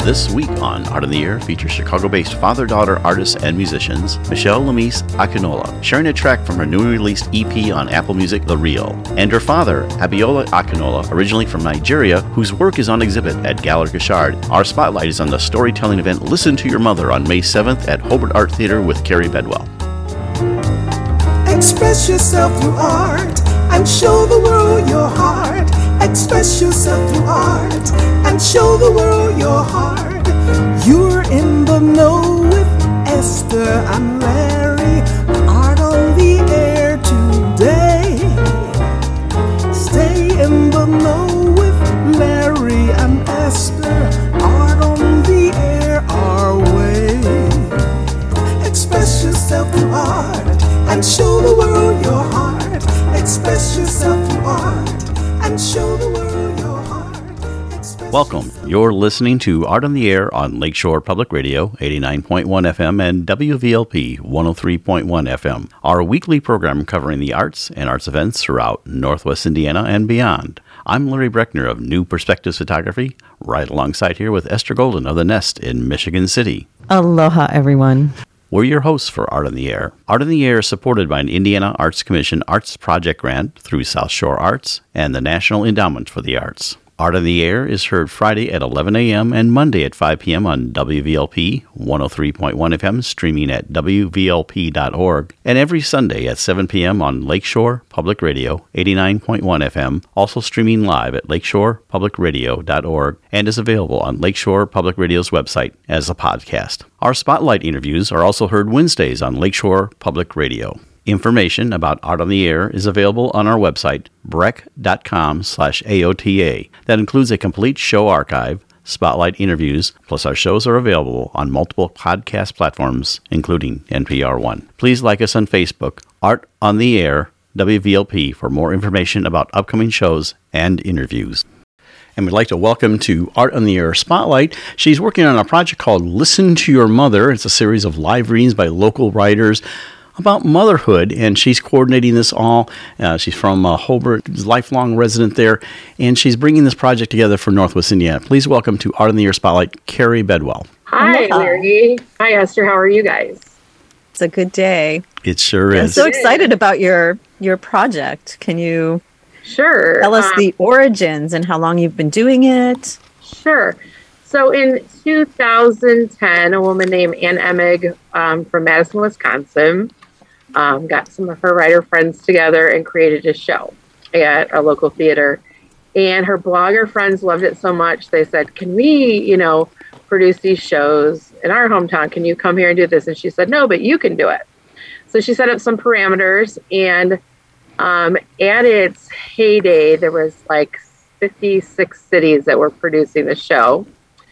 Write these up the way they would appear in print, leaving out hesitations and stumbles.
This week on Art in the Air features Chicago-based father-daughter artists and musicians Michelle Lemise Akinola, sharing a track from her newly released EP on Apple Music, The Real, and her father, Abiola Akinola, originally from Nigeria, whose work is on exhibit at Gallery Gashard. Our spotlight is on the storytelling event Listen to Your Mother on May 7th at Hobart Art Theater with Carrie Bedwell. Express yourself through art and show the world your heart. Express yourself through art and show the world your heart. You're in the know with Esther and Larry. Art on the air today. Stay in the know with Larry and Esther. Art on the air our way. Express yourself through art and show the world your heart. Express yourself through art and show the world your heart. Welcome. You're listening to Art on the Air on Lakeshore Public Radio, 89.1 FM and WVLP 103.1 FM, our weekly program covering the arts and arts events throughout Northwest Indiana and beyond. I'm Larry Breckner of New Perspectives Photography, right alongside here with Esther Golden of The Nest in Michigan City. Aloha, everyone. We're your hosts for Art on the Air. Art on the Air is supported by an Indiana Arts Commission Arts Project Grant through South Shore Arts and the National Endowment for the Arts. Art on the Air is heard Friday at 11 a.m. and Monday at 5 p.m. on WVLP 103.1 FM, streaming at WVLP.org, and every Sunday at 7 p.m. on Lakeshore Public Radio 89.1 FM, also streaming live at lakeshorepublicradio.org, and is available on Lakeshore Public Radio's website as a podcast. Our spotlight interviews are also heard Wednesdays on Lakeshore Public Radio. Information about Art on the Air is available on our website, breck.com/AOTA. That includes a complete show archive, spotlight interviews, plus our shows are available on multiple podcast platforms, including NPR One. Please like us on Facebook, Art on the Air, WVLP, for more information about upcoming shows and interviews. And we'd like to welcome to Art on the Air Spotlight. She's working on a project called Listen to Your Mother. It's a series of live readings by local writers about motherhood, and she's coordinating this all. She's from Hobart, lifelong resident there, and she's bringing this project together for Northwest Indiana. Please welcome to Art on the Air Spotlight, Carrie Bedwell. Hi, Larry. Hi, Esther. How are you guys? It's a good day. It sure I'm is. so excited about your project. Can you tell us the origins and how long you've been doing it? Sure. So in 2010, a woman named Ann Emig from Madison, Wisconsin, got some of her writer friends together and created a show at a local theater. And her blogger friends loved it so much, they said, can we, produce these shows in our hometown? Can you come here and do this? And she said, no, but you can do it. So she set up some parameters, and at its heyday, there was like 56 cities that were producing the show.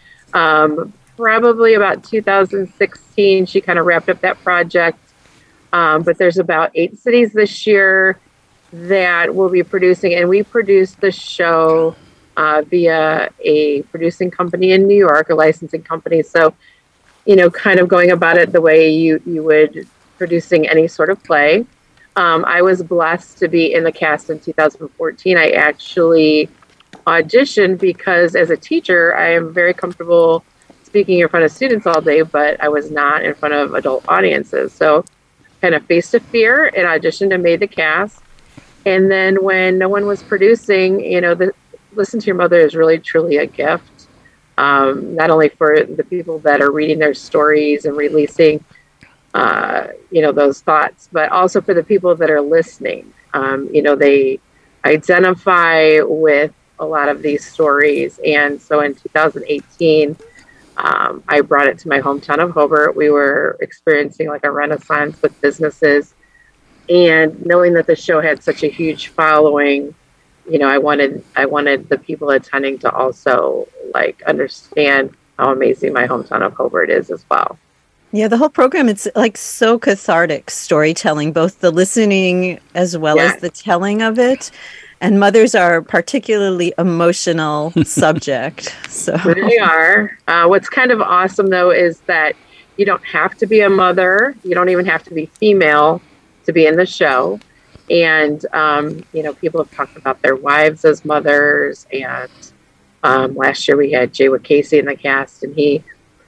Probably about 2016, she kind of wrapped up that project. But there's about 8 cities this year that will be producing, and we produced the show via a producing company in New York, a licensing company. So, kind of going about it the way you would producing any sort of play. I was blessed to be in the cast in 2014. I actually auditioned because as a teacher, I am very comfortable speaking in front of students all day, but I was not in front of adult audiences. So kind of faced a fear and auditioned and made the cast. And then when no one was producing, the Listen to Your Mother is really, truly a gift. Not only for the people that are reading their stories and releasing, those thoughts, but also for the people that are listening. They identify with a lot of these stories. And so in 2018, I brought it to my hometown of Hobart. We were experiencing like a renaissance with businesses, and knowing that the show had such a huge following, I wanted the people attending to also like understand how amazing my hometown of Hobart is as well. Yeah, the whole program, it's like so cathartic storytelling, both the listening as well as the telling of it. And mothers are particularly emotional subject. So they are. What's kind of awesome, though, is that you don't have to be a mother. You don't even have to be female to be in the show. And, people have talked about their wives as mothers and Last year we had Jaywood Casey in the cast, and he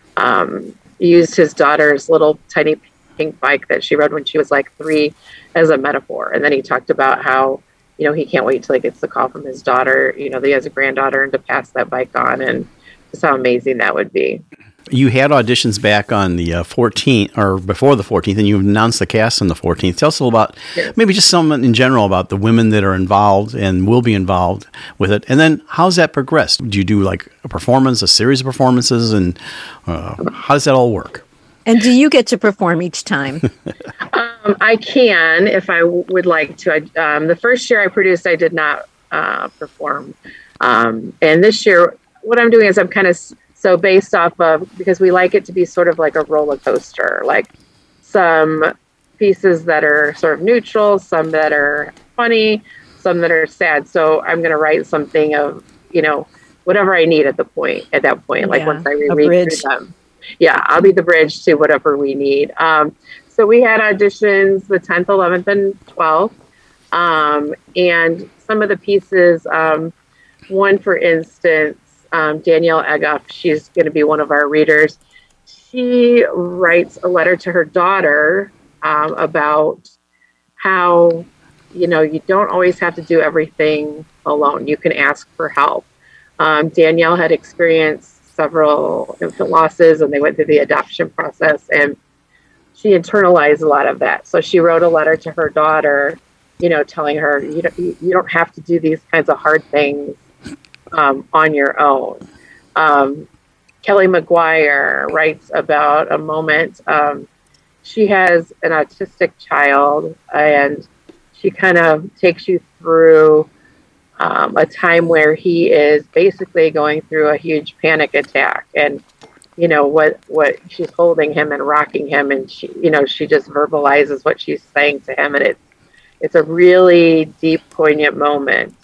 used his daughter's little tiny pink bike that she rode when she was like 3 as a metaphor. And then he talked about how, he can't wait till he gets the call from his daughter, that he has a granddaughter, and to pass that bike on, and just how amazing that would be. You had auditions back on the 14th, or before the 14th, and you announced the cast on the 14th. Tell us a little about, maybe just something in general about the women that are involved and will be involved with it. And then how's that progressed? Do you do like a series of performances, and how does that all work? And do you get to perform each time? I can, if I would like to. The first year I produced, I did not perform. And this year, what I'm doing is I'm kind of, so based off of, because we like it to be sort of like a roller coaster, like some pieces that are sort of neutral, some that are funny, some that are sad. So I'm going to write something of, whatever I need at that point, like once I reread through them. Yeah, I'll be the bridge to whatever we need. So we had auditions the 10th, 11th, and 12th. And some of the pieces, one, for instance, Danielle Egoff, she's going to be one of our readers. She writes a letter to her daughter about how, you don't always have to do everything alone. You can ask for help. Danielle had experienced several infant losses, and they went through the adoption process, and she internalized a lot of that. So she wrote a letter to her daughter, telling her, you don't have to do these kinds of hard things on your own. Kelly McGuire writes about a moment. She has an autistic child, and she kind of takes you through a time where he is basically going through a huge panic attack, and what she's holding him and rocking him, and she just verbalizes what she's saying to him, and it's a really deep, poignant moment.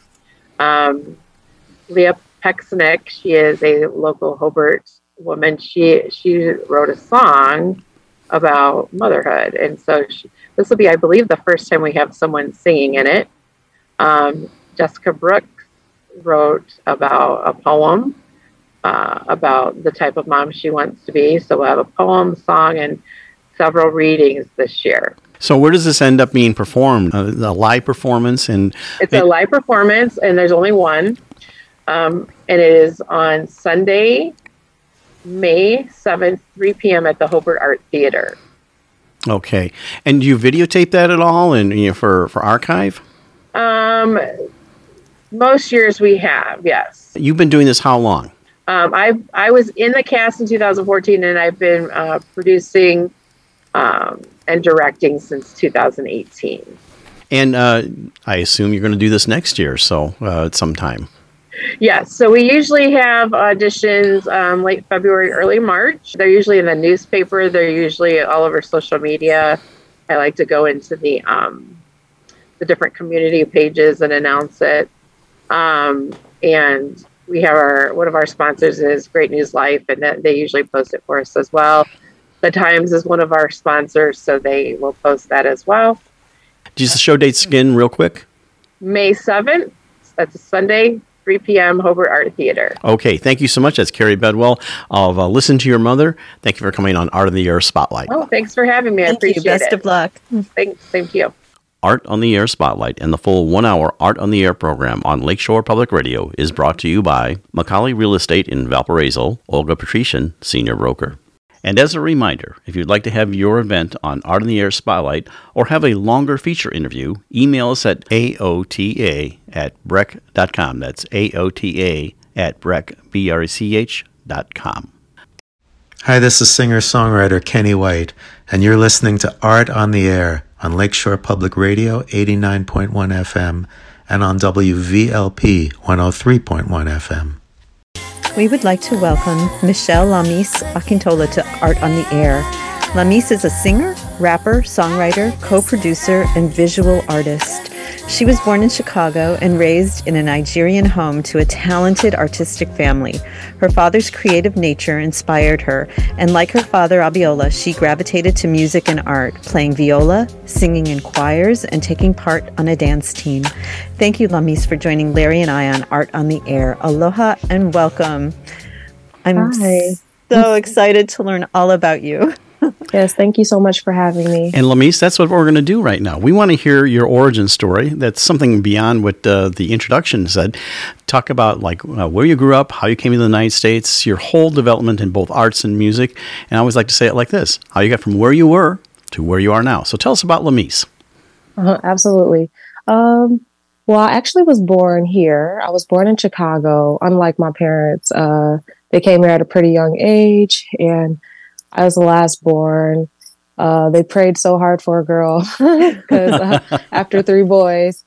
Leah Pecksnick, she is a local Hobart woman. She wrote a song about motherhood, and so this will be, I believe, the first time we have someone singing in it. Jessica Brooks wrote about a poem about the type of mom she wants to be. So we'll have a poem, song, and several readings this year. So where does this end up being performed? A live performance? It's a live performance, and there's only one. And it is on Sunday, May 7th, 3 p.m. at the Hobart Art Theater. Okay. And do you videotape that at all and for archive? Most years we have, yes. You've been doing this how long? I was in the cast in 2014, and I've been producing and directing since 2018. And I assume you're going to do this next year, so at some time. Yes, so we usually have auditions late February, early March. They're usually in the newspaper. They're usually all over social media. I like to go into the different community pages and announce it. And we have one of our sponsors is Great News Life, and they usually post it for us as well. The Times is one of our sponsors, so they will post that as well. Just the show dates again real quick. May 7th, that's a Sunday, 3 p.m., Hobart Art Theater. Okay, thank you so much. That's Carrie Bedwell of Listen to Your Mother. Thank you for coming on Art on the Air Spotlight. Oh, thanks for having me. I appreciate it. Best of luck. Thanks. Same to you. Art on the Air Spotlight and the full 1-hour Art on the Air program on Lakeshore Public Radio is brought to you by Macaulay Real Estate in Valparaiso, Olga Patrician, Senior Broker. And as a reminder, if you'd like to have your event on Art on the Air Spotlight or have a longer feature interview, email us at aota@brech.com. That's aota@brech.com. Hi, this is singer-songwriter Kenny White, and you're listening to Art on the Air on Lakeshore Public Radio 89.1 FM and on WVLP 103.1 FM. We would like to welcome Michelle Lamis Akintola to Art on the Air. Lamis is a singer, rapper, songwriter, co-producer, and visual artist. She was born in Chicago and raised in a Nigerian home to a talented artistic family. Her father's creative nature inspired her, and like her father Abiola, she gravitated to music and art, playing viola, singing in choirs, and taking part on a dance team. Thank you, Lamise, for joining Larry and I on Art on the Air. Aloha and welcome. I'm so excited to learn all about you. Yes, thank you so much for having me. And Lamise, that's what we're going to do right now. We want to hear your origin story. That's something beyond what the introduction said. Talk about where you grew up, how you came to the United States, your whole development in both arts and music. And I always like to say it like this: how you got from where you were to where you are now. So tell us about Lamise. Absolutely. Well, I actually was born here. I was born in Chicago. Unlike my parents, they came here at a pretty young age, and I was the last born. They prayed so hard for a girl because after 3 boys.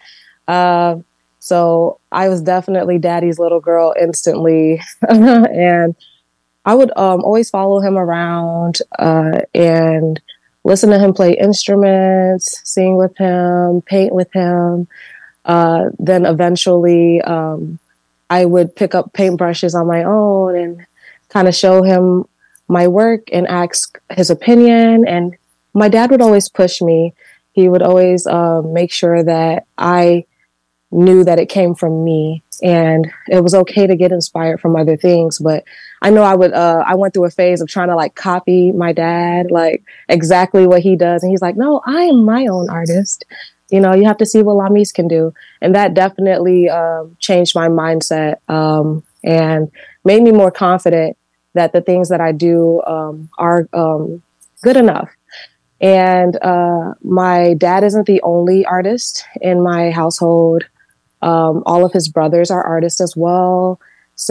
So I was definitely daddy's little girl instantly. And I would always follow him around and listen to him play instruments, sing with him, paint with him. Then eventually I would pick up paintbrushes on my own and kind of show him my work and ask his opinion. And my dad would always push me. He would always make sure that I knew that it came from me, and it was okay to get inspired from other things. But I know I went through a phase of trying to copy my dad, exactly what he does. And he's like, no, I am my own artist. You have to see what Lamise can do. And that definitely changed my mindset and made me more confident that the things that I do are good enough. And my dad isn't the only artist in my household. All of his brothers are artists as well.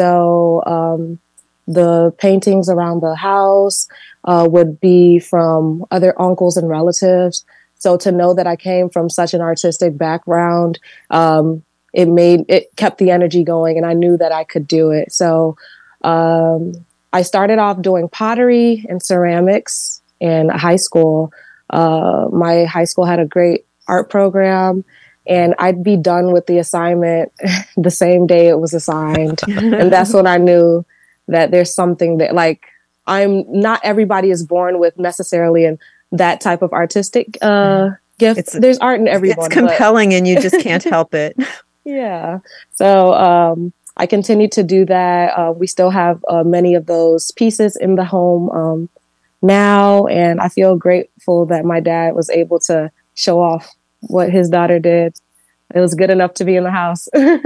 So the paintings around the house would be from other uncles and relatives. So to know that I came from such an artistic background, it kept the energy going, and I knew that I could do it. So I started off doing pottery and ceramics in high school. My high school had a great art program, and I'd be done with the assignment the same day it was assigned. And that's when I knew that there's something that not everybody is born with necessarily that type of artistic gift. There's art in everyone. It's compelling and you just can't help it. Yeah. So I continue to do that. We still have many of those pieces in the home now, and I feel grateful that my dad was able to show off what his daughter did. It was good enough to be in the house.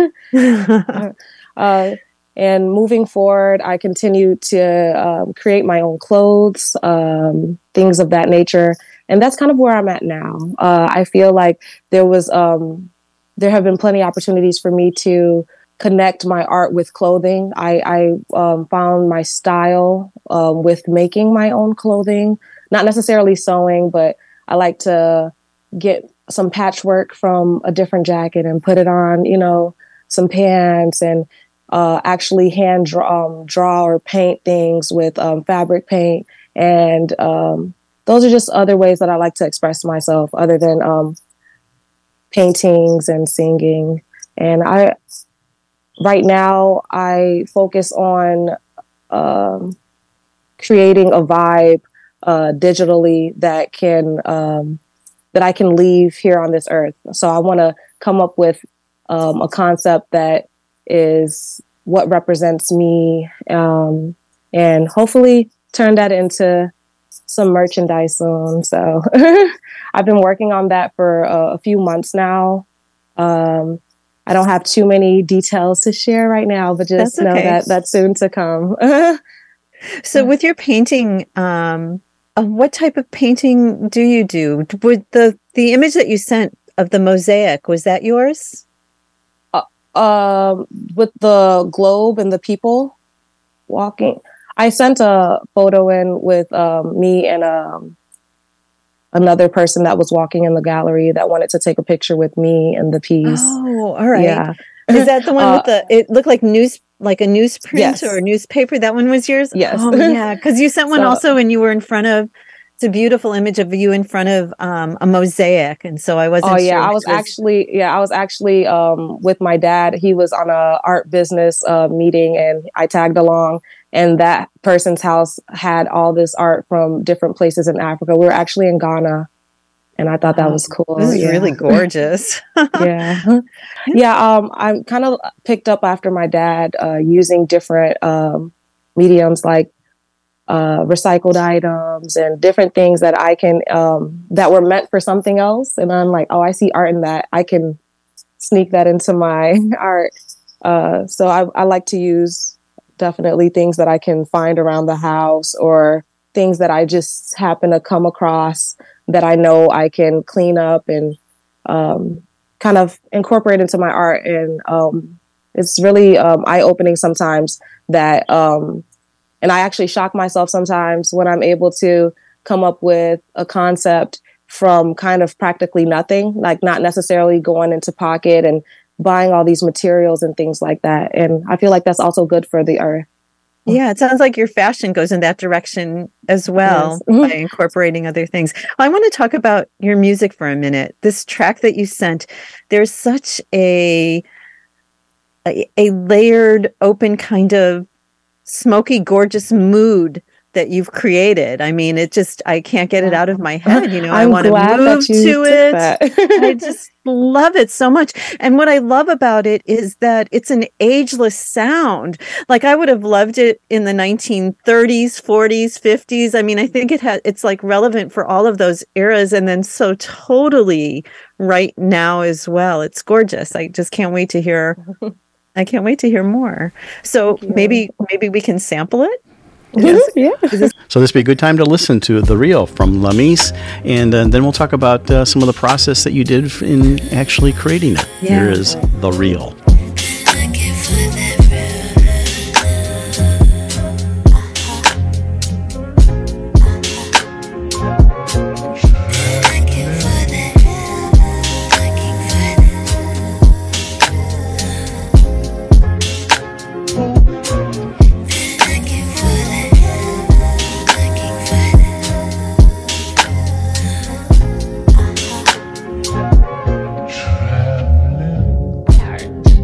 And moving forward, I continue to create my own clothes, things of that nature. And that's kind of where I'm at now. I feel like there have been plenty of opportunities for me to connect my art with clothing. I found my style with making my own clothing, not necessarily sewing, but I like to get some patchwork from a different jacket and put it on, some pants, and actually hand draw or paint things with fabric paint. And those are just other ways that I like to express myself other than paintings and singing. And right now I focus on creating a vibe digitally that I can leave here on this earth. So I want to come up with a concept that is what represents me, and hopefully turn that into some merchandise soon. So I've been working on that for a few months now. I don't have too many details to share right now, but just know that that's soon to come. So with your painting, what type of painting do you do? Would the image that you sent of the mosaic, was that yours? With the globe and the people walking. I sent a photo in with me and another person that was walking in the gallery that wanted to take a picture with me and the piece. Oh, all right. Yeah. Is that the one with it looked like a newsprint Yes. or a newspaper? That one was yours? Yes. Oh, yeah. Because you sent one also and you were in front of, a beautiful image of you in front of a mosaic, and so I wasn't. Oh yeah, sure I was actually with my dad. He was on a art business meeting, and I tagged along. And that person's house had all this art from different places in Africa. We were actually in Ghana, and I thought that was cool. This is really gorgeous. Yeah, yeah. I kind of picked up after my dad using different mediums like recycled items and different things that I can that were meant for something else, and I'm like, oh, I see art in that. I can sneak that into my art. So I like to use definitely things that I can find around the house or things that I just happen to come across that I know I can clean up and kind of incorporate into my art. And it's really eye-opening sometimes that and I actually shock myself sometimes when I'm able to come up with a concept from kind of practically nothing, like not necessarily going into pocket and buying all these materials and things like that. And I feel like that's also good for the earth. Yeah, it sounds like your fashion goes in that direction as well, Yes. by incorporating other things. I want to talk about your music for a minute. This track that you sent, there's such a layered, open kind of smoky, gorgeous mood that you've created. I mean, I can't get it out of my head. You know, I want to move to it. I just love it so much. And what I love about it is that it's an ageless sound. Like I would have loved it in the 1930s, 40s, 50s. I mean, I think it's like relevant for all of those eras and then so totally right now as well. It's gorgeous. I just can't wait to hear more. So maybe we can sample it. Yeah. So this would be a good time to listen to The Real from Lamise, and then we'll talk about some of the process that you did in actually creating it. Yeah. Here is The Real. Heart.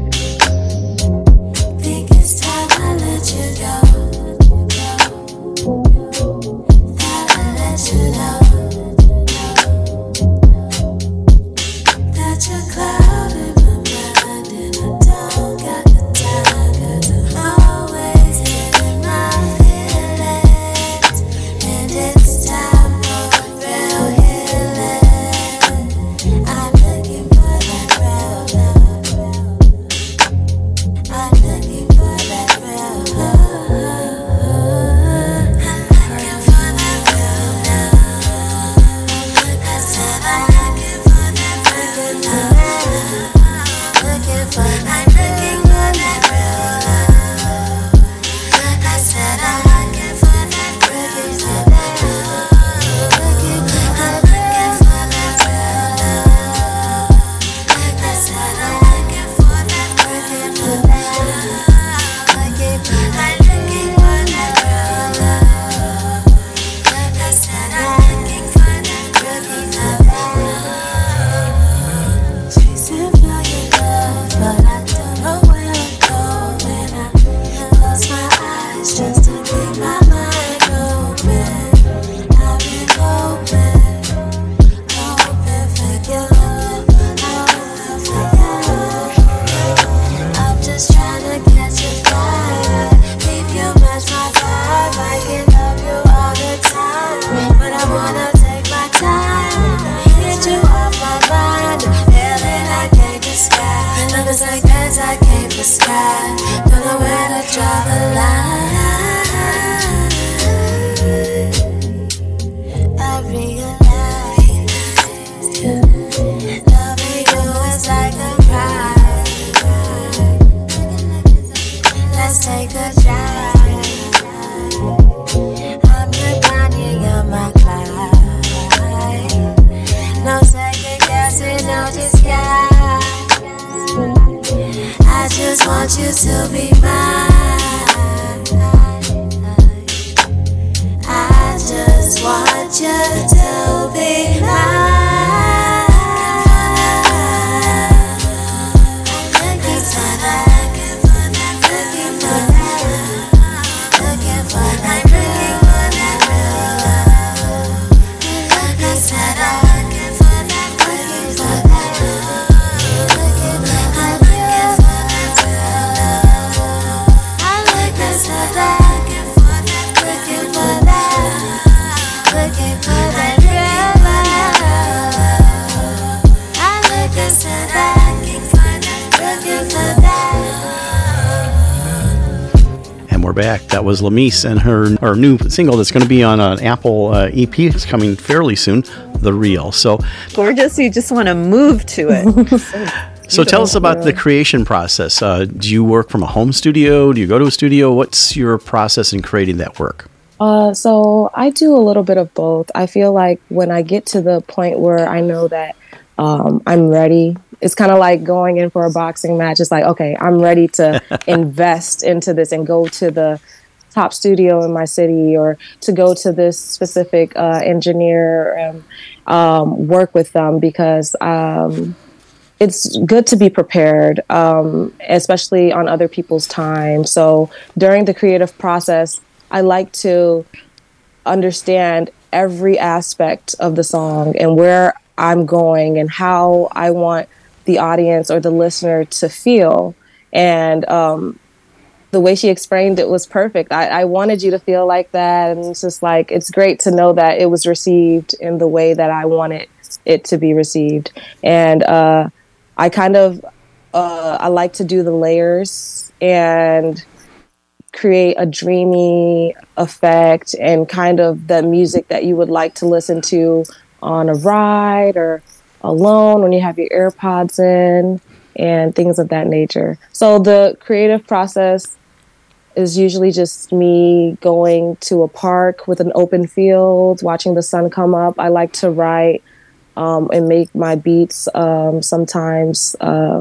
back. That was Lamise and her new single that's going to be on an Apple EP. It's coming fairly soon, The Real. So gorgeous. You just want to move to it. So tell us about the creation process. Do you work from a home studio? Do you go to a studio? What's your process in creating that work? So I do a little bit of both. I feel like when I get to the point where I know that I'm ready, it's kind of like going in for a boxing match. It's like, okay, I'm ready to invest into this and go to the top studio in my city, or to go to this specific engineer and work with them, because it's good to be prepared, especially on other people's time. So during the creative process, I like to understand every aspect of the song and where I'm going and how I want the audience or the listener to feel. And the way she explained it was perfect. I wanted you to feel like that. And it's just like, it's great to know that it was received in the way that I wanted it to be received. And I kind of, I like to do the layers and create a dreamy effect and kind of the music that you would like to listen to on a ride or alone when you have your AirPods in and things of that nature. So the creative process is usually just me going to a park with an open field, watching the sun come up. I like to write and make my beats sometimes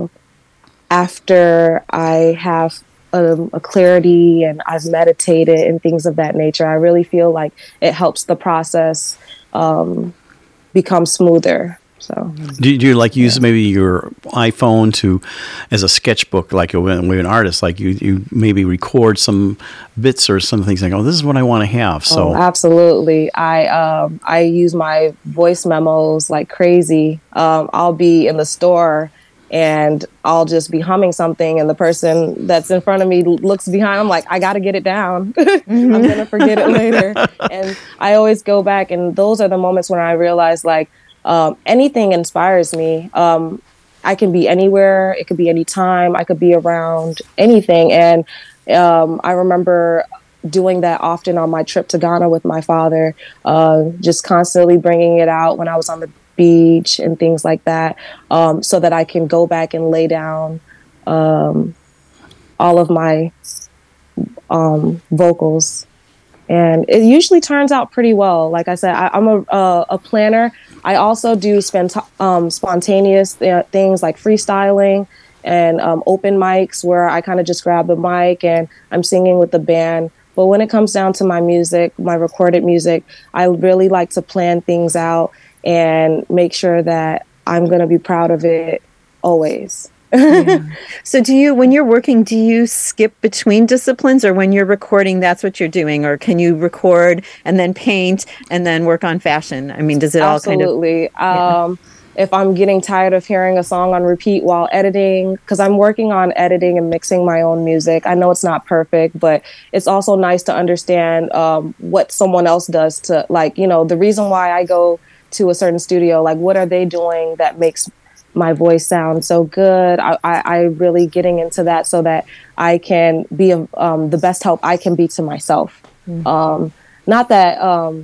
after I have a clarity and I've meditated and things of that nature. I really feel like it helps the process become smoother. So, do you like use maybe your iPhone to as a sketchbook, like when you're an artist, like you maybe record some bits or some things like, oh, this is what I want to have. So absolutely, I use my voice memos like crazy. I'll be in the store and I'll just be humming something, and the person that's in front of me looks behind. I'm like, I got to get it down. I'm going to forget it later. And I always go back, and those are the moments when I realize, like, anything inspires me. I can be anywhere. It could be any time. I could be around anything. And I remember doing that often on my trip to Ghana with my father, just constantly bringing it out when I was on the beach and things like that, so that I can go back and lay down all of my vocals. And it usually turns out pretty well. Like I said, I'm a planner. I also do spontaneous things like freestyling and open mics where I kind of just grab the mic and I'm singing with the band. But when it comes down to my music, my recorded music, I really like to plan things out and make sure that I'm going to be proud of it always. Yeah. So when you're working, do you skip between disciplines, or when you're recording, that's what you're doing? Or can you record and then paint and then work on fashion? I mean, does it all kind of... Absolutely. If I'm getting tired of hearing a song on repeat while editing, because I'm working on editing and mixing my own music. I know it's not perfect, but it's also nice to understand what someone else does to, like, the reason why I go to a certain studio, like what are they doing that makes my voice sound so good. I really getting into that so that I can be the best help I can be to myself. Mm-hmm. Not that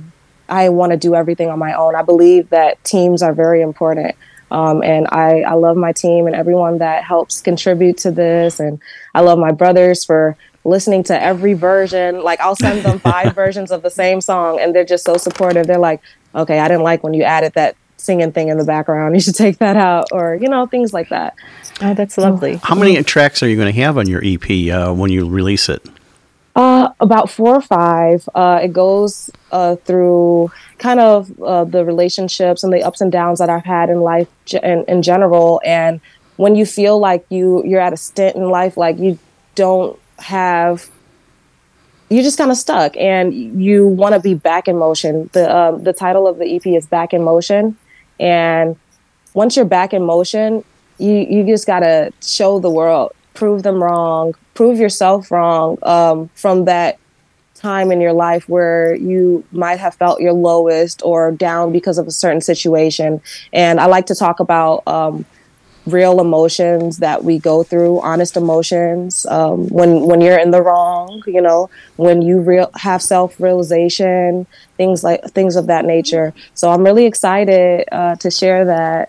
I want to do everything on my own. I believe that teams are very important. And I love my team and everyone that helps contribute to this. And I love my brothers for listening to every version. Like, I'll send them 5 versions of the same song and they're just so supportive. They're like, okay, I didn't like when you added that singing thing in the background. You should take that out, or, things like that. Oh, that's lovely. How many tracks are you going to have on your EP when you release it? About 4 or 5. It goes through kind of the relationships and the ups and downs that I've had in life in general. And when you feel like you're at a stint in life, like you don't have, you're just kind of stuck and you want to be back in motion. The title of the EP is Back in Motion. And once you're back in motion, you just got to show the world, prove them wrong, prove yourself wrong from that time in your life where you might have felt your lowest or down because of a certain situation. And I like to talk about real emotions that we go through, honest emotions, when you're in the wrong, when you have self-realization, things of that nature. So I'm really excited to share that.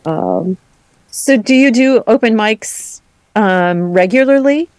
So do you do open mics regularly?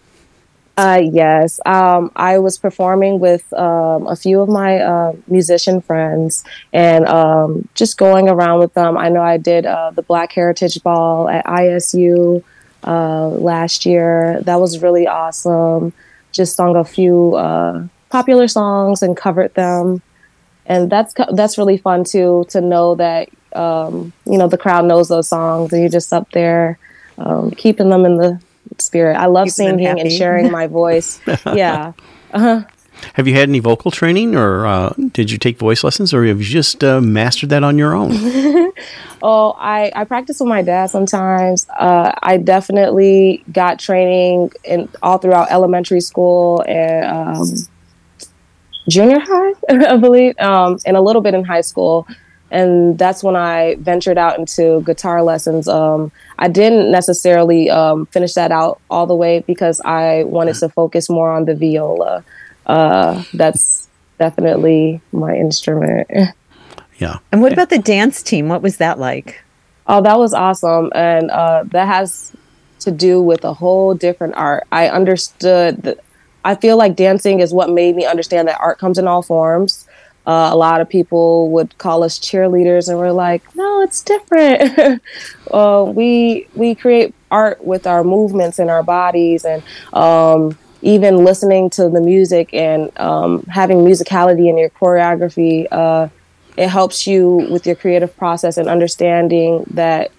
Yes. I was performing with a few of my musician friends and just going around with them. I know I did the Black Heritage Ball at ISU last year. That was really awesome. Just sung a few popular songs and covered them. And that's really fun too, to know that, the crowd knows those songs and you're just up there keeping them in the spirit. I love singing and sharing my voice. Yeah. Uh-huh. Have you had any vocal training, or did you take voice lessons, or have you just mastered that on your own? Oh, I practice with my dad sometimes. I definitely got training all throughout elementary school and junior high, I believe, and a little bit in high school. And that's when I ventured out into guitar lessons. I didn't necessarily finish that out all the way because I wanted to focus more on the viola. That's definitely my instrument. Yeah. And what about the dance team? What was that like? Oh, that was awesome. And that has to do with a whole different art. I understood that. I feel like dancing is what made me understand that art comes in all forms. A lot of people would call us cheerleaders, and we're like, no, it's different. We create art with our movements and our bodies, and even listening to the music and having musicality in your choreography. It helps you with your creative process and understanding that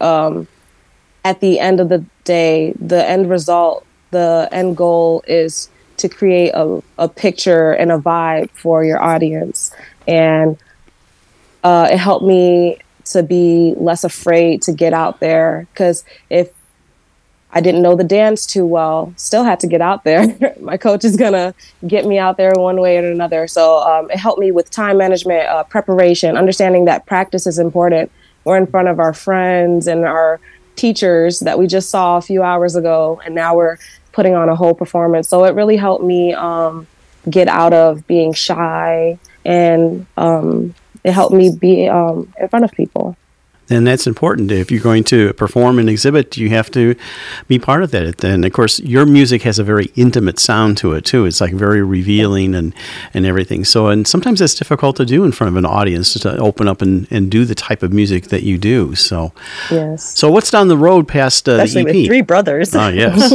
at the end of the day, the end result, the end goal is to create a picture and a vibe for your audience. And it helped me to be less afraid to get out there, because if I didn't know the dance too well, still had to get out there. My coach is going to get me out there one way or another. So it helped me with time management, preparation, understanding that practice is important. We're in front of our friends and our teachers that we just saw a few hours ago, and now we're putting on a whole performance. So it really helped me get out of being shy, and it helped me be in front of people. And that's important. If you're going to perform and exhibit, you have to be part of that. And of course, your music has a very intimate sound to it too. It's like very revealing and everything. So, and sometimes that's difficult to do in front of an audience, to open up and do the type of music that you do. So, yes. So what's down the road past Especially the EP? with three brothers. Oh, yes.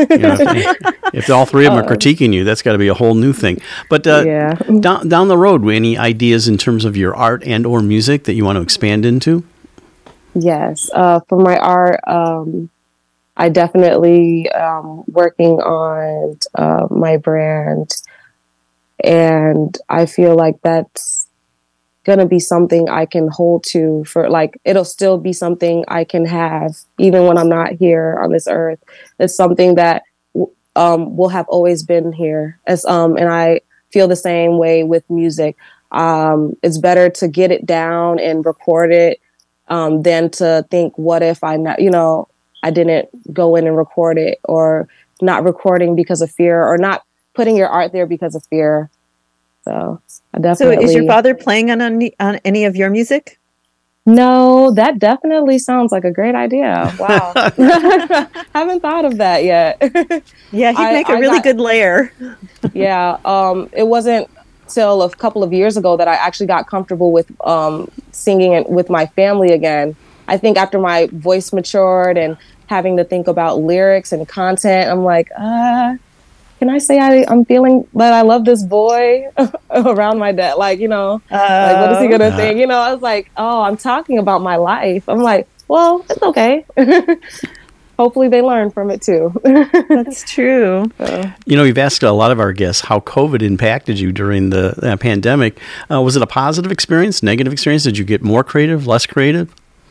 If all three of them are critiquing you, that's got to be a whole new thing. But down the road, any ideas in terms of your art and or music that you want to expand into? Yes. For my art, I definitely working on my brand, and I feel like that's going to be something I can hold to for, like, it'll still be something I can have even when I'm not here on this earth. It's something that will have always been here. And I feel the same way with music. It's better to get it down and record it than to think, what if I didn't go in and record it, or not recording because of fear, or not putting your art there because of fear. So I definitely. So is your father playing on any of your music? No, that definitely sounds like a great idea. Wow. Haven't thought of that yet. Yeah, he'd make a really good layer. Yeah. It wasn't till a couple of years ago that I actually got comfortable with singing it with my family again. I think after my voice matured and having to think about lyrics and content, I'm like, can I say I'm feeling that I love this boy around my dad? Like, like, what is he going to think? I was like, I'm talking about my life. I'm like, well, it's okay. Hopefully they learn from it too. That's true. We've asked a lot of our guests how COVID impacted you during the pandemic. Was it a positive experience, negative experience? Did you get more creative, less creative?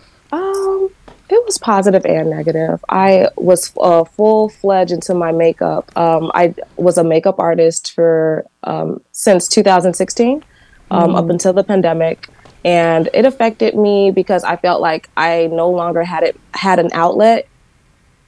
It was positive and negative. I was full-fledged into my makeup. I was a makeup artist for since 2016, up until the pandemic. And it affected me because I felt like I no longer had an outlet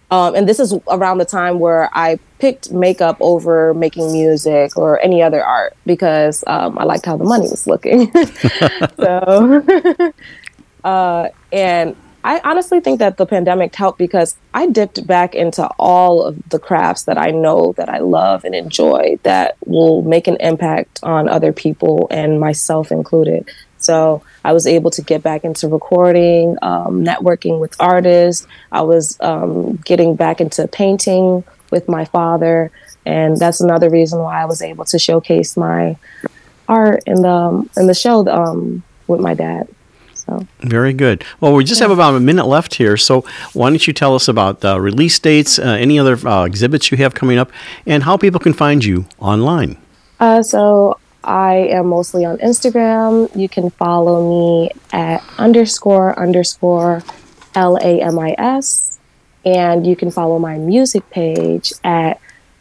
And this is around the time where I picked makeup over making music or any other art because I liked how the money was looking. So, and I honestly think that the pandemic helped because I dipped back into all of the crafts that I know that I love and enjoy that will make an impact on other people and myself included. So I was able to get back into recording, networking with artists. I was getting back into painting with my father. And that's another reason why I was able to showcase my art in the show with my dad. So. Very good. Well, we just have about a minute left here, so why don't you tell us about release dates, any other exhibits you have coming up, and how people can find you online? So I am mostly on Instagram. You can follow me at __ LAMIS, and you can follow my music page at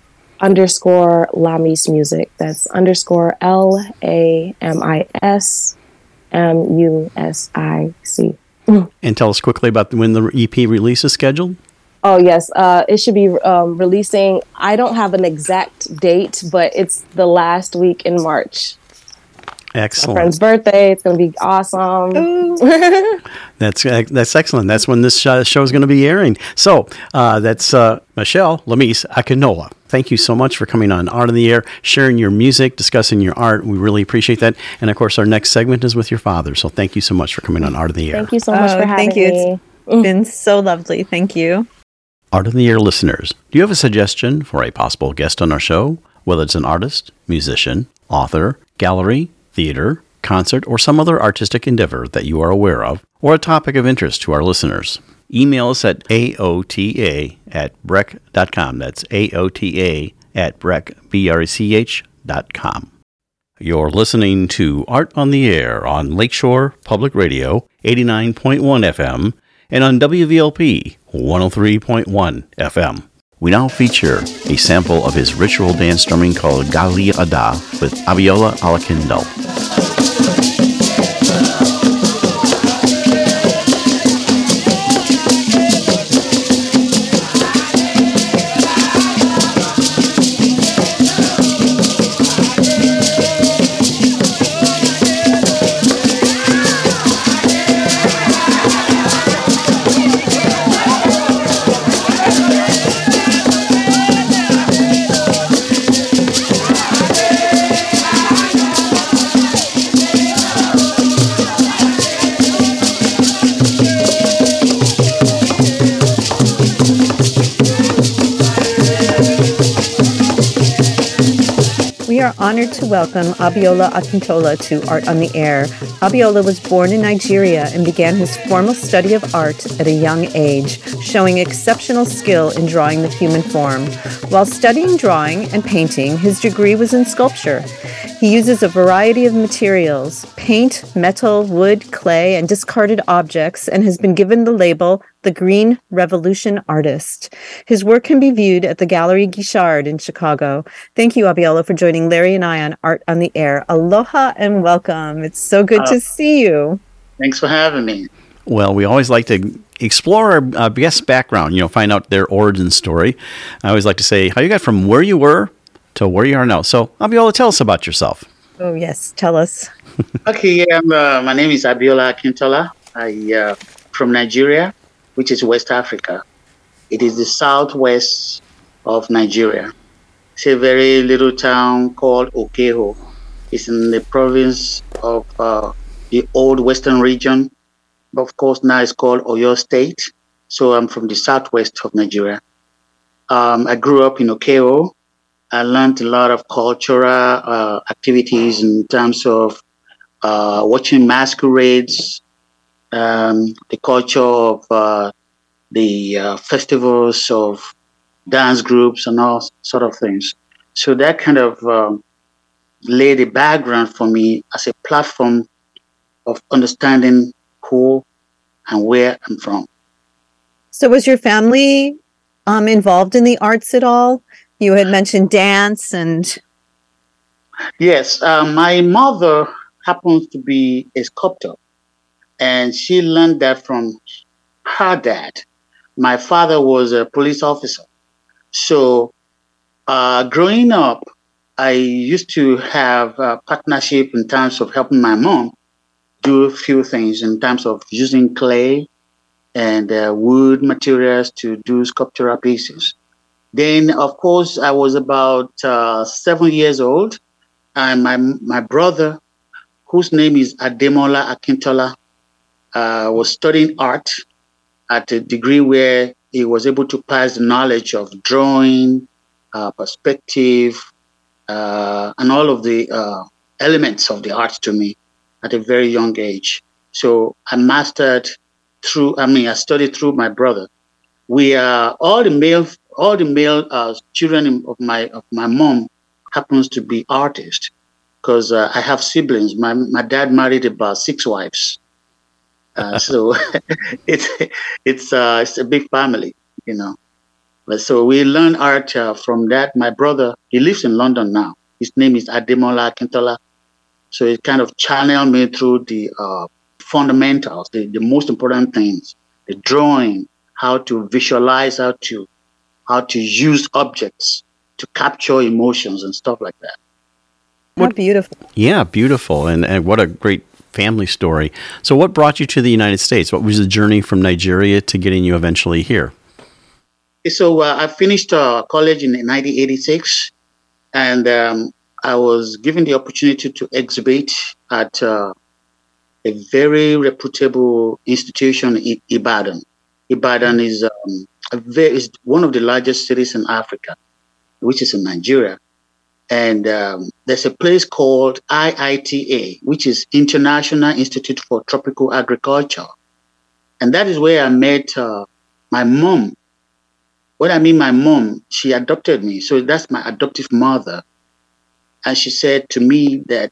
_Lamis Music. That's _LAMISMUSIC. And tell us quickly about when the EP release is scheduled. Oh, yes. It should be releasing. I don't have an exact date, but it's the last week in March. Excellent. My friend's birthday. It's going to be awesome. That's excellent. That's when this show is going to be airing. So that's Michelle Lamis Akinola. Thank you so much for coming on Art on the Air, sharing your music, discussing your art. We really appreciate that. And of course, our next segment is with your father. So thank you so much for coming on Art on the Air. Thank you so much for having me. It's been so lovely. Thank you. Art on the Air listeners, do you have a suggestion for a possible guest on our show? Whether it's an artist, musician, author, gallery, theater, concert, or some other artistic endeavor that you are aware of, or a topic of interest to our listeners. Email us at aota@brech.com. That's aota@brech.com. You're listening to Art on the Air on Lakeshore Public Radio, 89.1 FM, and on WVLP, 103.1 FM. We now feature a sample of his ritual dance drumming called Gali Ada with Abiola Alakindal. We are honored to welcome Abiola Akintola to Art on the Air. Abiola was born in Nigeria and began his formal study of art at a young age, showing exceptional skill in drawing the human form. While studying drawing and painting, his degree was in sculpture. He uses a variety of materials, paint, metal, wood, clay, and discarded objects, and has been given the label the Green Revolution Artist. His work can be viewed at the Gallery Guichard in Chicago. Thank you, Abiola, for joining Larry and I on Art on the Air. Aloha and welcome. It's so good to see you. Thanks for having me. Well, we always like to explore our guest's background, find out their origin story. I always like to say how you got from where you were to where you are now. So, Abiola, tell us about yourself. Oh, yes. Tell us. Okay, my name is Abiola Akintola. I'm from Nigeria, which is West Africa. It is the southwest of Nigeria. It's a very little town called Okeho. It's in the province of the old western region. Of course, now it's called Oyo State. So I'm from the southwest of Nigeria. I grew up in Okeho. I learned a lot of cultural activities in terms of watching masquerades, the culture of the festivals of dance groups and all sort of things. So that kind of laid a background for me as a platform of understanding who and where I'm from. So was your family involved in the arts at all? You had mentioned dance and... Yes, my mother happens to be a sculptor, and she learned that from her dad. my father was a police officer. So growing up, I used to have a partnership in terms of helping my mom do a few things in terms of using clay and wood materials to do sculptural pieces. Then, of course, I was about 7 years old, and my brother, whose name is Ademola Akintola, was studying art at a degree where he was able to pass the knowledge of drawing, perspective, and all of the elements of the art to me at a very young age. So I I studied through my brother. We are all the male children of my mom happens to be artists because I have siblings. My dad married about 6 wives. So it's a big family, you know. But so we learn art from that. My brother, he lives in London now. His name is Ademola Akintola. So it kind of channeled me through the fundamentals, the most important things, the drawing, how to visualize, how to use objects to capture emotions and stuff like that. How beautiful. Yeah, beautiful. And what a great family story. So what brought you to the United States? What was the journey from Nigeria to getting you eventually here? So I finished college in 1986, and I was given the opportunity to exhibit at a very reputable institution in Ibadan. Ibadan is one of the largest cities in Africa, which is in Nigeria. And there's a place called IITA, which is International Institute for Tropical Agriculture. And that is where I met my mom. When I mean my mom, she adopted me. So that's my adoptive mother. And she said to me that,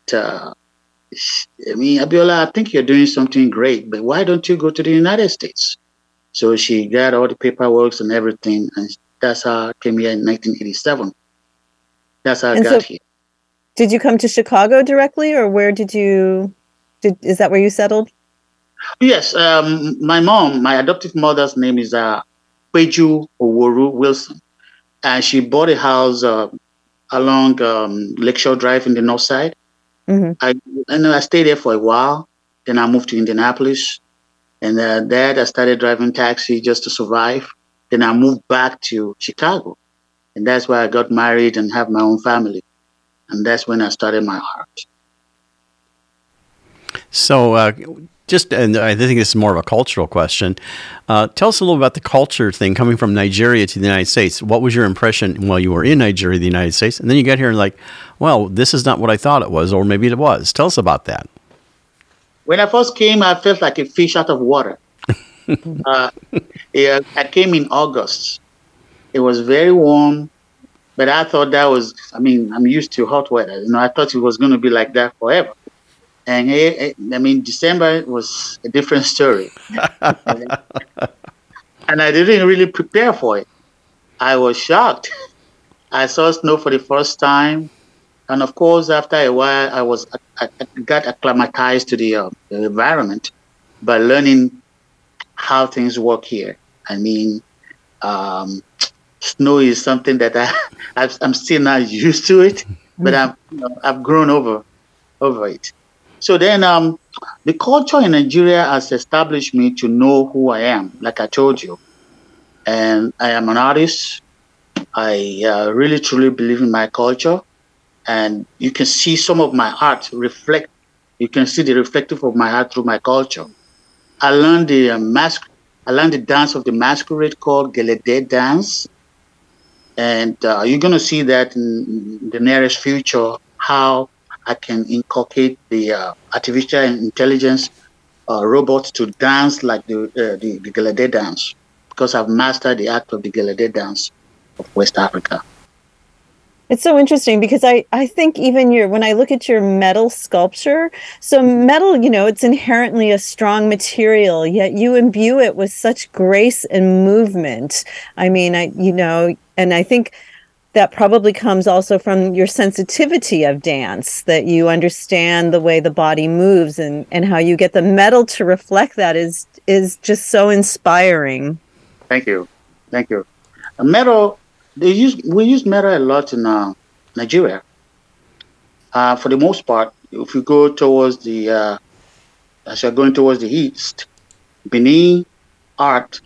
Abiola, I think you're doing something great, but why don't you go to the United States? So she got all the paperwork and everything. And that's how I came here in 1987. That's how I got here. Did you come to Chicago directly, or where is that where you settled? Yes. My mom, my adoptive mother's name is Peju Oworu Wilson. And she bought a house along Lakeshore Drive in the north side. Mm-hmm. I stayed there for a while. Then I moved to Indianapolis. And there I started driving taxi just to survive. Then I moved back to Chicago. And that's where I got married and have my own family. And that's when I started my art. So and I think this is more of a cultural question. Tell us a little about the culture thing coming from Nigeria to the United States. What was your impression while you were in Nigeria, the United States? And then you got here and like, well, this is not what I thought it was, or maybe it was. Tell us about that. When I first came, I felt like a fish out of water. I came in August. It was very warm, but I thought I'm used to hot weather. I thought it was going to be like that forever. And December was a different story. And I didn't really prepare for it. I was shocked. I saw snow for the first time. And of course, after a while, I got acclimatized to the environment by learning how things work here. Snow is something that I'm still not used to it, but I've grown over it. So then the culture in Nigeria has established me to know who I am, like I told you. And I am an artist. I really, truly believe in my culture. And you can see some of my art reflect. You can see the reflective of my art through my culture. I learned the dance of the masquerade called Gelede dance. And you're going to see that in the nearest future, how I can inculcate the artificial intelligence robots to dance like the Gelede dance, because I've mastered the art of the Gelede dance of West Africa. It's so interesting because I think even when I look at your metal sculpture, so metal, it's inherently a strong material, yet you imbue it with such grace and movement. And I think that probably comes also from your sensitivity of dance, that you understand the way the body moves and how you get the metal to reflect that is just so inspiring. Thank you. Thank you. Metal, we use metal a lot in Nigeria. For the most part, if you go towards as you're going towards the east, Benin art,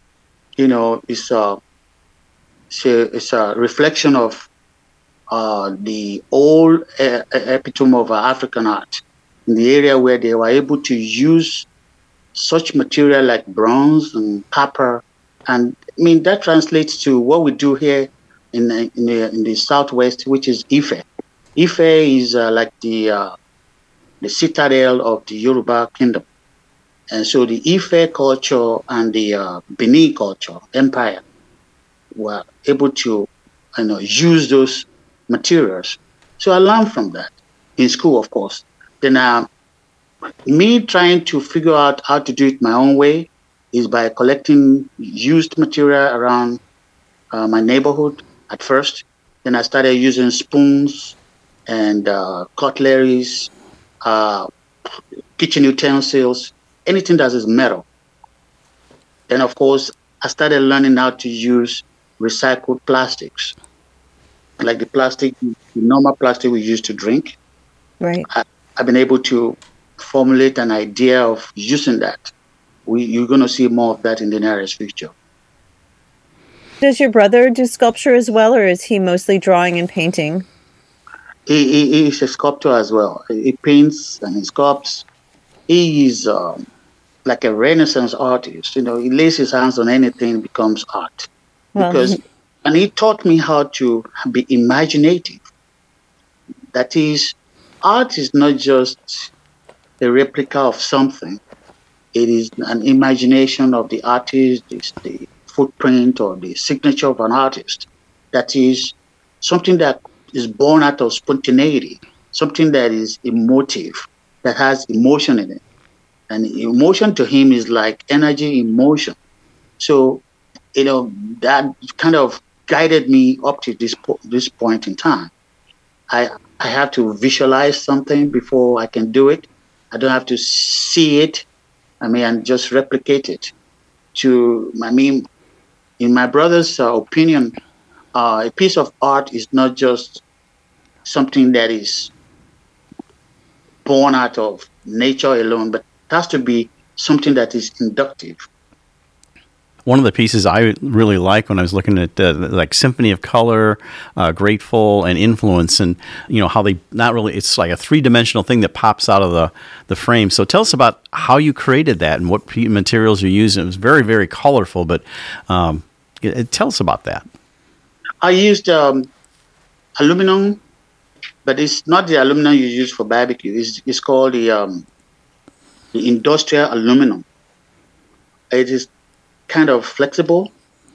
it's a reflection of the old epitome of African art in the area where they were able to use such material like bronze and copper. And I mean, that translates to what we do here in the southwest, which is Ife. Ife is like the citadel of the Yoruba kingdom. And so the Ife culture and the Benin culture, empire, were able to use those materials. So I learned from that in school, of course. Then me trying to figure out how to do it my own way is by collecting used material around my neighborhood at first. Then I started using spoons and cutleries, kitchen utensils, anything that is metal. Then, of course, I started learning how to use recycled plastics, like the normal plastic we use to drink. Right. I've been able to formulate an idea of using that. You're going to see more of that in the nearest future. Does your brother do sculpture as well, or is he mostly drawing and painting? He is a sculptor as well. He paints and he sculpts. He is like a Renaissance artist. He lays his hands on anything, it becomes art. And he taught me how to be imaginative. That is, art is not just a replica of something. It is an imagination of the artist, the footprint or the signature of an artist. That is something that is born out of spontaneity, something that is emotive, that has emotion in it. And emotion to him is like energy in motion. So, that kind of guided me up to this point in time. I have to visualize something before I can do it. I don't have to see it, and just replicate it. In my brother's opinion, a piece of art is not just something that is born out of nature alone, but it has to be something that is inductive. One of the pieces I really like when I was looking at like Symphony of Color, Grateful, and Influence, and how they it's like a three-dimensional thing that pops out of the frame. So tell us about how you created that and what materials you used. It was very, very colorful, but tell us about that. I used aluminum, but it's not the aluminum you use for barbecue. It's called the industrial aluminum. It is kind of flexible.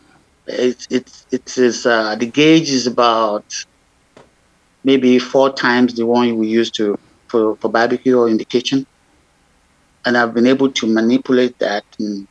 The gauge is about maybe 4 times the one we use for barbecue or in the kitchen, and I've been able to manipulate that and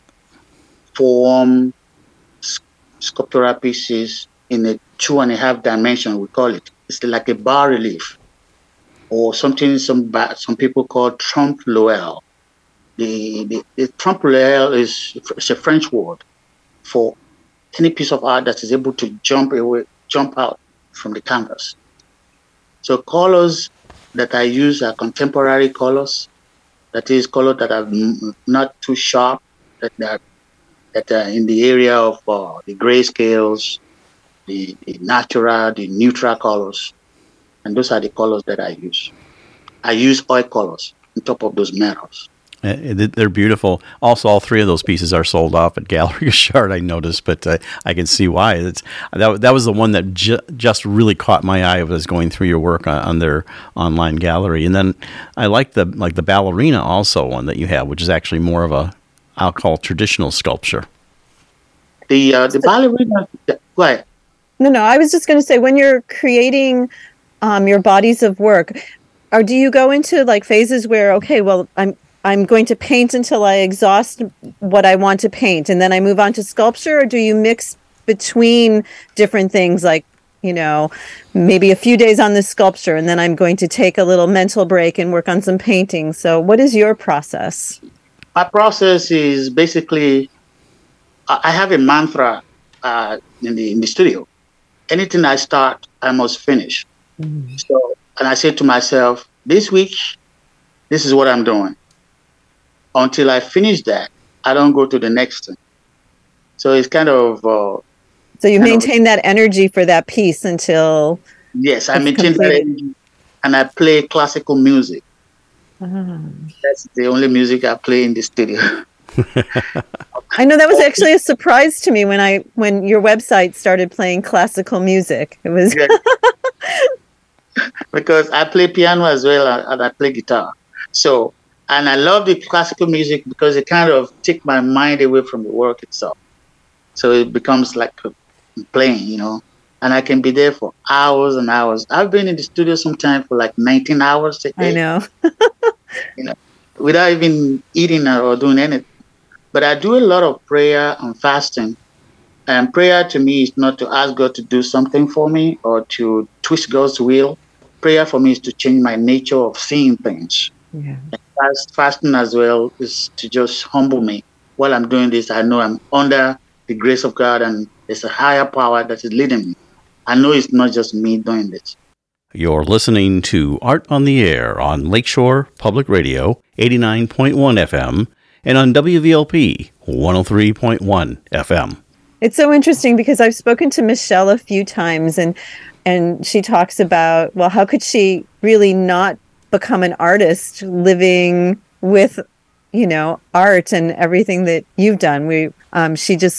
form sculptural pieces in a 2.5 dimension. We call it. It's like a bas relief, or something some people call trompe l'oeil. The trompe l'oeil is a French word for any piece of art that is able to jump out from the canvas. So colors that I use are contemporary colors. That is, colors that are not too sharp, that are in the area of the grayscales, the natural, the neutral colors. And those are the colors that I use. I use oil colors on top of those metals. They're beautiful. Also, all 3 of those pieces are sold off at Gallery Gachard, I noticed, but I can see why. That was the one that just really caught my eye as I was going through your work on their online gallery. And then I like the ballerina also one that you have, which is actually more of I'll call traditional sculpture. The ballerina, go ahead. No, I was just going to say, when you're creating your bodies of work, do you go into like phases where, okay, well, I'm going to paint until I exhaust what I want to paint, and then I move on to sculpture? Or do you mix between different things, like, maybe a few days on the sculpture, and then I'm going to take a little mental break and work on some painting? So what is your process? My process is basically I have a mantra in the studio. Anything I start, I must finish. So, and I say to myself, this week, this is what I'm doing. Until I finish that, I don't go to the next thing. So it's kind of. So you maintain that energy for that piece until. Yes, I maintain that energy, and I play classical music. That's the only music I play in the studio. I know that was actually a surprise to me when your website started playing classical music. It was because I play piano as well and I play guitar. So, and I love the classical music because it kind of take my mind away from the work itself. So it becomes like playing, and I can be there for hours and hours. I've been in the studio sometimes for like 19 hours a day. I know. Without even eating or doing anything. But I do a lot of prayer and fasting. And prayer to me is not to ask God to do something for me or to twist God's will. Prayer for me is to change my nature of seeing things. Yeah. And fasting as well is to just humble me. While I'm doing this, I know I'm under the grace of God and there's a higher power that is leading me. I know it's not just me doing this. You're listening to Art on the Air on Lakeshore Public Radio, 89.1 FM, and on WVLP, 103.1 FM. It's so interesting because I've spoken to Michelle a few times and she talks about, well, how could she really not become an artist living with, art and everything that you've done? She just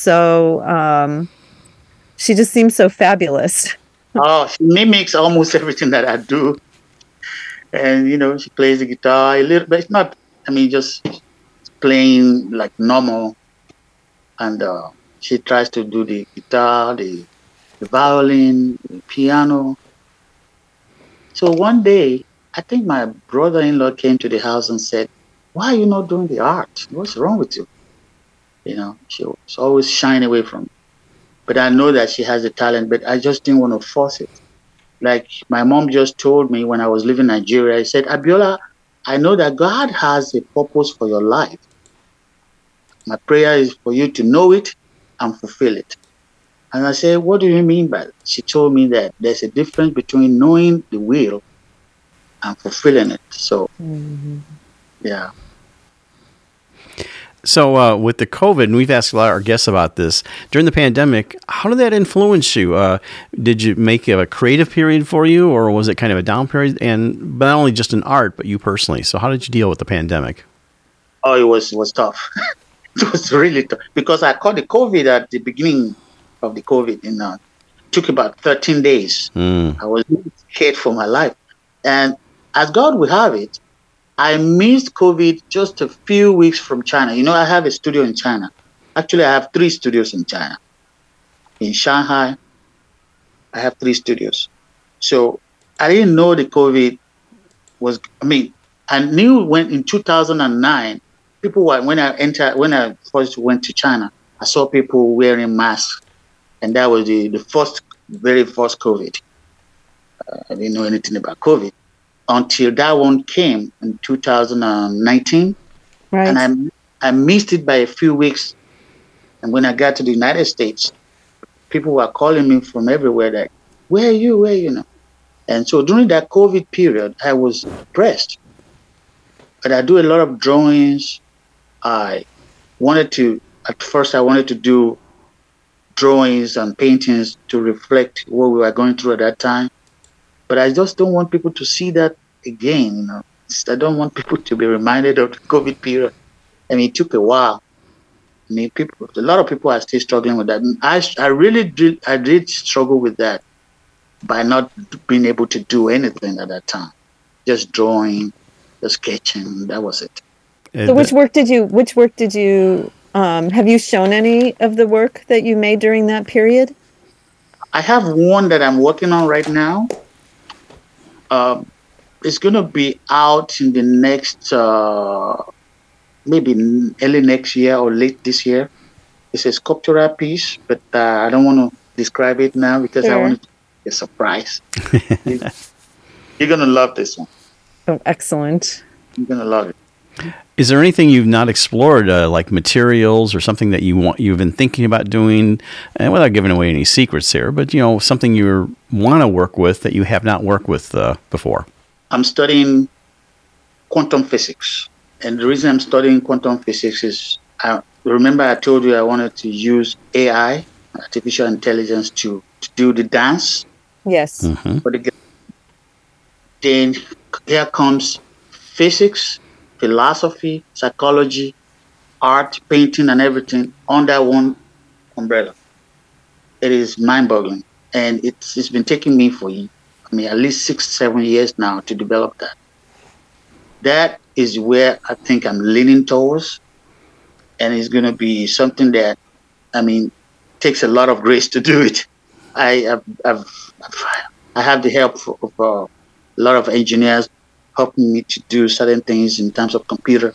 seems so fabulous. Oh, she mimics almost everything that I do. And, she plays the guitar a little, but it's not, just playing like normal. And she tries to do the guitar, the violin, the piano. So one day, I think my brother-in-law came to the house and said, why are you not doing the art? What's wrong with you? She was always shying away from me. But I know that she has the talent, but I just didn't want to force it. Like my mom just told me when I was living in Nigeria, she said, Abiola, I know that God has a purpose for your life. My prayer is for you to know it and fulfill it. And I said, what do you mean by that? She told me that there's a difference between knowing the will and fulfilling it. So, yeah. So with the COVID, and we've asked a lot of our guests about this, during the pandemic, how did that influence you? Did you make a creative period for you, or was it kind of a down period? And but not only just in art, but you personally. So how did you deal with the pandemic? Oh, it was tough. It was really tough because I caught the COVID at the beginning of the COVID. It took about 13 days. I was scared for my life. And as God will have it, I missed COVID just a few weeks from China. I have a studio in China. Actually, I have 3 studios in China. In Shanghai, I have 3 studios. So I didn't know the COVID was, I knew when in 2009, people were, when I first went to China, I saw people wearing masks. And that was the very first COVID. I didn't know anything about COVID until that one came in 2019. Right. And I missed it by a few weeks. And when I got to the United States, people were calling me from everywhere like, where are you? And so during that COVID period, I was depressed. But I do a lot of drawings. At first I wanted to do drawings and paintings to reflect what we were going through at that time. But I just don't want people to see that again, I don't want people to be reminded of the COVID period. It took a while. A lot of people are still struggling with that. And I did struggle with that by not being able to do anything at that time. Just drawing, just sketching, that was it. So which work did you have you shown any of the work that you made during that period? I have one that I'm working on right now. It's going to be out in the next, maybe early next year or late this year. It's a sculptural piece, but I don't want to describe it now because I want it to be a surprise. You're going to love this one. Oh, excellent. You're going to love it. Is there anything you've not explored, like materials or something that you've been thinking about doing, and without giving away any secrets here, but something you want to work with that you have not worked with before? I'm studying quantum physics, and the reason I'm studying quantum physics is, remember I told you I wanted to use AI, artificial intelligence, to do the dance. Yes. Mm-hmm. Then here comes physics, philosophy, psychology, art, painting, and everything under one umbrella. It is mind-boggling, and it's been taking me at least 6-7 years now to develop that. That is where I think I'm leaning towards, and it's going to be something that, takes a lot of grace to do it. I have the help of a lot of engineers helping me to do certain things in terms of computer.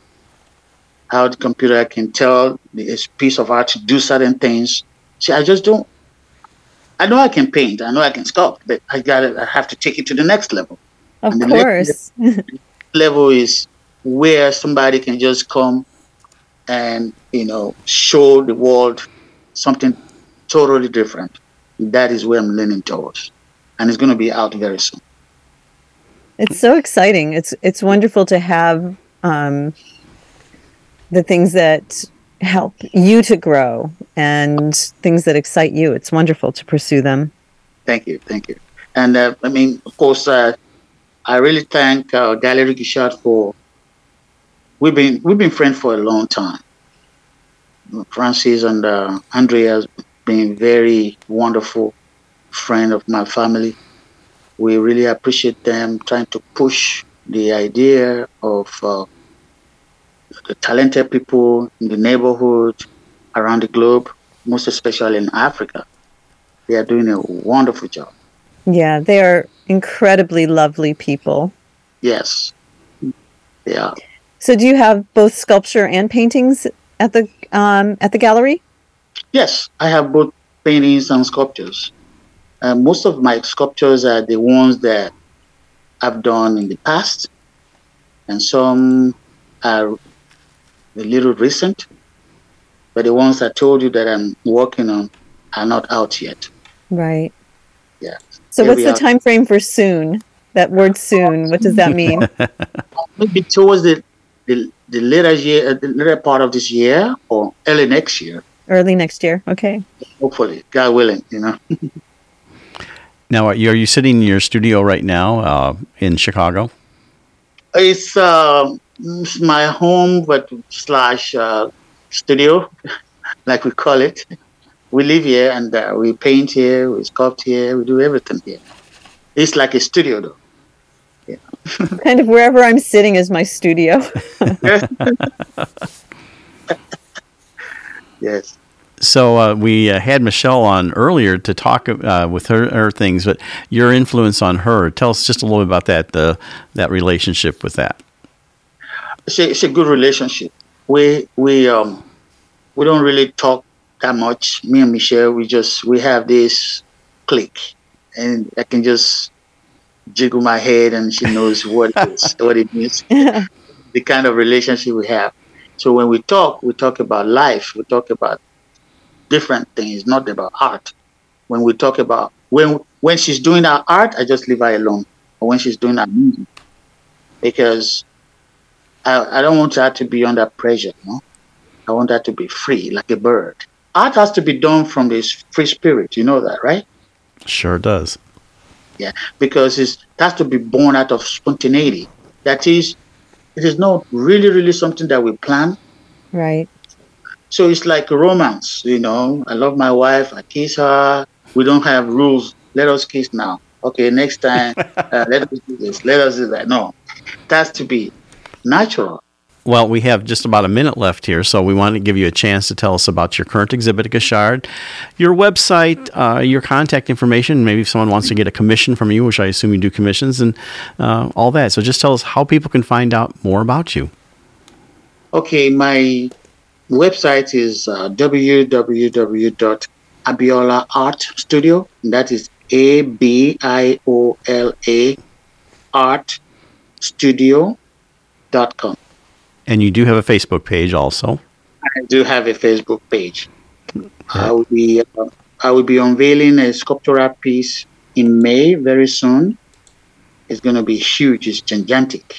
How the computer can tell this piece of art to do certain things. See, I just don't. I know I can paint. I know I can sculpt, but I have to take it to the next level. Of course. Level is where somebody can just come and show the world something totally different. That is where I'm leaning towards, and it's going to be out very soon. It's so exciting. It's wonderful to have the things that help you to grow and things that excite you. It's wonderful to pursue them. Thank you. And of course, I really thank Galerie Guichard for. We've been friends for a long time. Francis and Andrea has been very wonderful friend of my family. We really appreciate them trying to push the idea of the talented people in the neighborhood around the globe, most especially in Africa. They are doing a wonderful job. Yeah, they are incredibly lovely people. Yes, they are. So do you have both sculpture and paintings at the gallery? Yes, I have both paintings and sculptures. Most of my sculptures are the ones that I've done in the past, and some are a little recent, but the ones I told you that I'm working on are not out yet. Right. Yeah. So what's the time frame for soon? That word soon, what does that mean? Maybe towards the later part of this year or early next year. Early next year, okay. Hopefully, God willing, Now, are you sitting in your studio right now in Chicago? It's my home, but / studio, like we call it. We live here and we paint here, we sculpt here, we do everything here. It's like a studio, though. Yeah. Kind of wherever I'm sitting is my studio. Yes. So we had Michelle on earlier to talk with her things, but your influence on her. Tell us just a little bit about that relationship with that. It's a good relationship. We don't really talk that much. Me and Michelle, we have this click, and I can just jiggle my head, and she knows what it means. The kind of relationship we have. So when we talk about life. We talk about different things, not about art. When we talk about when she's doing her art, I just leave her alone. Or when she's doing her music, because I don't want her to be under pressure. No, I want her to be free, like a bird. Art has to be done from this free spirit. You know that, right? Sure does. Yeah, because it has to be born out of spontaneity. That is, it is not really something that we plan. Right. So it's like a romance, I love my wife, I kiss her. We don't have rules. Let us kiss now. Okay, next time, let us do this. Let us do that. No, it has to be natural. Well, we have just about a minute left here, so we want to give you a chance to tell us about your current exhibit at Guichard, your website, your contact information. Maybe if someone wants to get a commission from you, which I assume you do commissions, and all that. So just tell us how people can find out more about you. Okay, my website is www.Abiola Art Studio. That is ABIOLA artstudio.com. And you do have a Facebook page also. I do have a Facebook page. I will be unveiling a sculptural piece in May very soon. It's going to be huge. It's gigantic.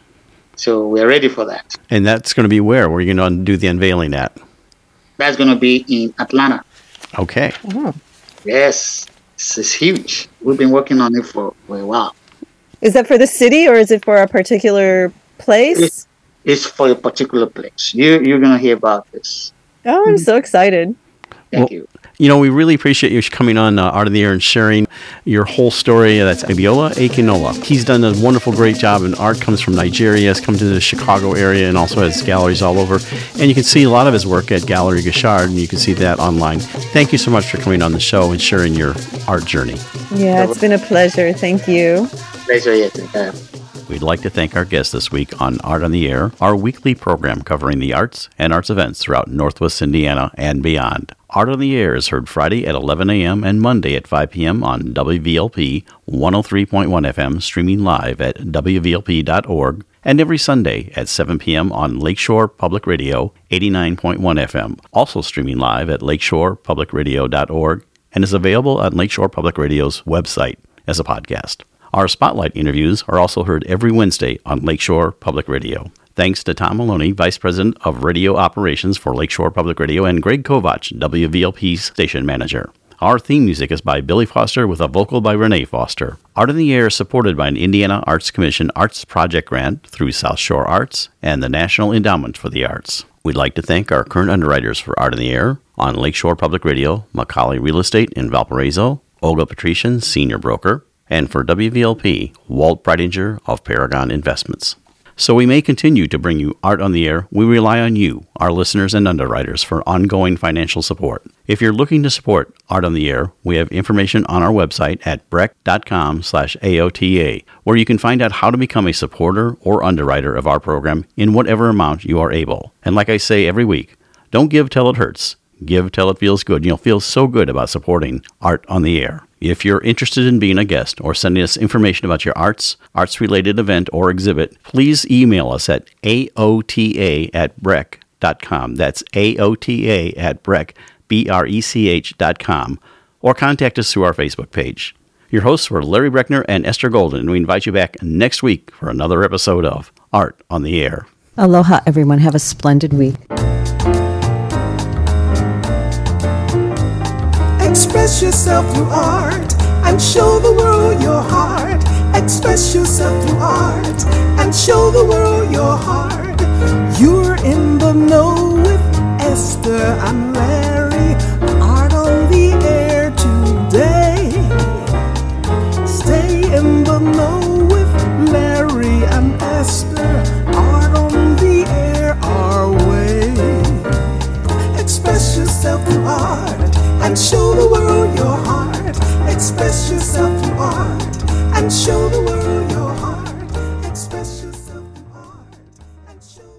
So we're ready for that. And that's going to be where? Where are you going to do the unveiling at? That's going to be in Atlanta. Okay. Oh. Yes. It's huge. We've been working on it for a while. Is that for the city or is it for a particular place? It's for a particular place. You're going to hear about this. Oh, I'm so excited. Thank you. You know, we really appreciate you coming on Art of the Air and sharing your whole story. That's Abiola Akinola. He's done a wonderful, great job, and art comes from Nigeria, has come to the Chicago area, and also has galleries all over. And you can see a lot of his work at Gallery Gashard, and you can see that online. Thank you so much for coming on the show and sharing your art journey. Yeah, it's been a pleasure. Thank you. Pleasure, yes. We'd like to thank our guest this week on Art on the Air, our weekly program covering the arts and arts events throughout Northwest Indiana and beyond. Art on the Air is heard Friday at 11 a.m. and Monday at 5 p.m. on WVLP 103.1 FM, streaming live at WVLP.org, and every Sunday at 7 p.m. on Lakeshore Public Radio 89.1 FM, also streaming live at lakeshorepublicradio.org, and is available on Lakeshore Public Radio's website as a podcast. Our Spotlight interviews are also heard every Wednesday on Lakeshore Public Radio. Thanks to Tom Maloney, Vice President of Radio Operations for Lakeshore Public Radio, and Greg Kovach, WVLP's Station Manager. Our theme music is by Billy Foster with a vocal by Renee Foster. Art in the Air is supported by an Indiana Arts Commission Arts Project Grant through South Shore Arts and the National Endowment for the Arts. We'd like to thank our current underwriters for Art in the Air on Lakeshore Public Radio, Macaulay Real Estate in Valparaiso, Olga Patrician, Senior Broker, and for WVLP, Walt Breidinger of Paragon Investments. So we may continue to bring you Art on the Air. We rely on you, our listeners and underwriters, for ongoing financial support. If you're looking to support Art on the Air, we have information on our website at breck.com/AOTA, where you can find out how to become a supporter or underwriter of our program in whatever amount you are able. And like I say every week, don't give till it hurts. Give till it feels good. You'll feel so good about supporting Art on the Air. If you're interested in being a guest or sending us information about your arts-related event or exhibit, please email us at aota@breck.com. That's aota@breck, BRECH.com, or contact us through our Facebook page. Your hosts were Larry Breckner and Esther Golden, and we invite you back next week for another episode of Art on the Air. Aloha, everyone. Have a splendid week. Express yourself through art and show the world your heart. Express yourself through art and show the world your heart.